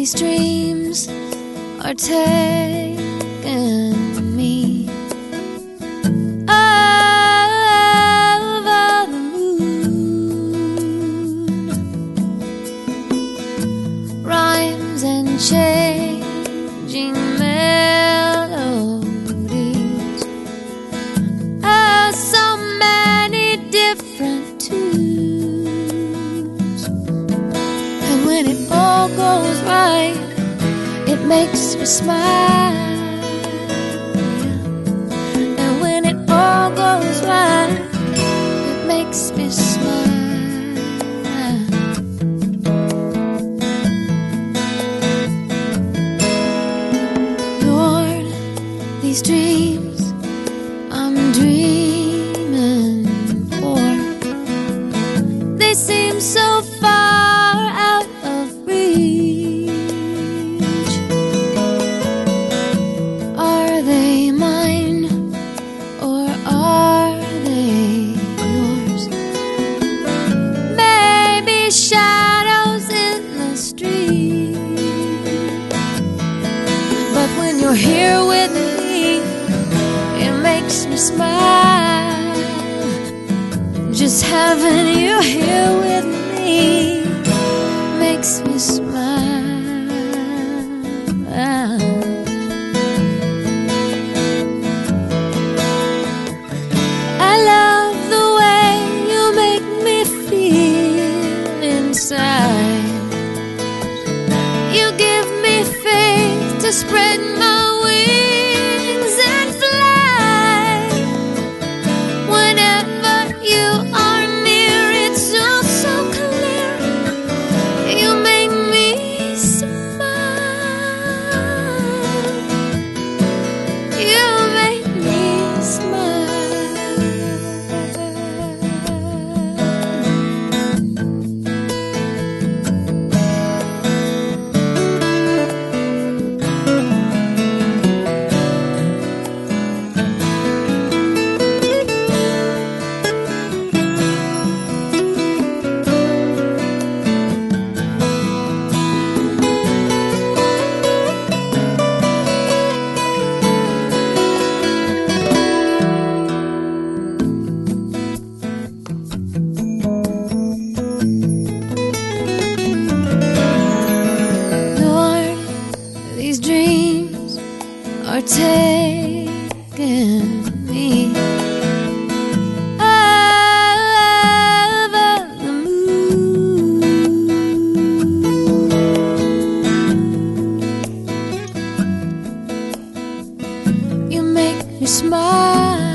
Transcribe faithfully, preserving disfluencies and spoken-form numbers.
these dreams are taking me over the moon. Rhymes and changing melodies, ah, so many different tunes. And when it all goes right, it makes me smile. And when it all goes right, it makes me smile. Lord, these dreams I'm dreaming for, they seem so far out of reach. Are they mine or are they yours? Maybe shadows in the street. But when you're here with me, it makes me smile. Just having you here with me makes me smile. I love the way you make me feel inside. You give me faith to spread my wings and fly. Whenever you are near, it's so, so clear. You make me smile. You make me smile. Lord, these dreams are taking me over the moon. You make me smile.